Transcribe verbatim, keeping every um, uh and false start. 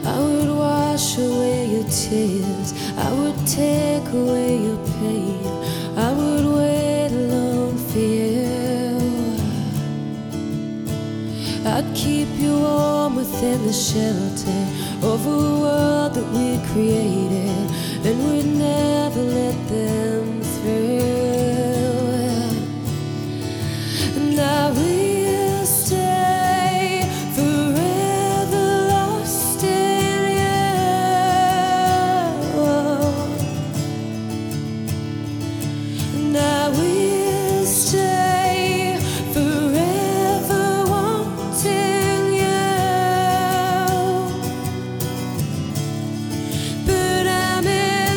I would wash away your tears, I would take away your pain, I would wait alone for you. I'd keep you warm within the shelter of a world that we created, and we'd never let the